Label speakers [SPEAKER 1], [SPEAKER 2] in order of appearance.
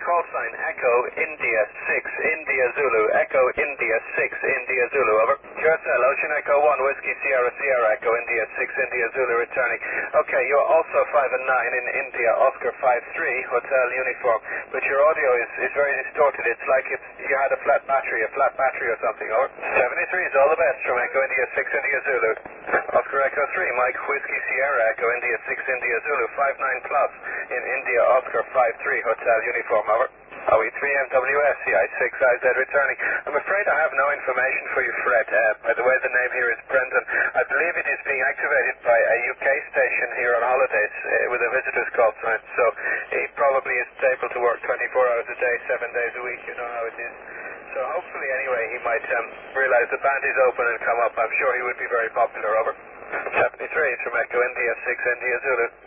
[SPEAKER 1] call sign Echo India 6 India Zulu, Echo India 6 India Zulu, over. QSL, Ocean Echo 1, Whiskey Sierra Sierra, Echo India 6 India Zulu, returning. Okay, you're also 5 and 9 in India, Oscar 5-3, Hotel Uniform, but your audio is very distorted. It's like you had a flat battery or something, over. 73 is all the best from Echo India 6 India Zulu. Oscar Echo 3, Mike Whiskey Sierra, Echo India 6 India Zulu, 59 plus in India, Oscar 5-3, Hotel Uniform, over. OE3 MWS, CI6IZ returning. I'm afraid I have no information for you, Fred. By the way, the name here is Brendan. I believe it is being activated by a UK station here on holidays with a visitor's call sign, so he probably isn't able to work 24 hours a day, 7 days a week, you know how it is. So hopefully, anyway, he might realize the band is open and come up. I'm sure he would be very popular, over. 73 from Echo India 6 India Zulu.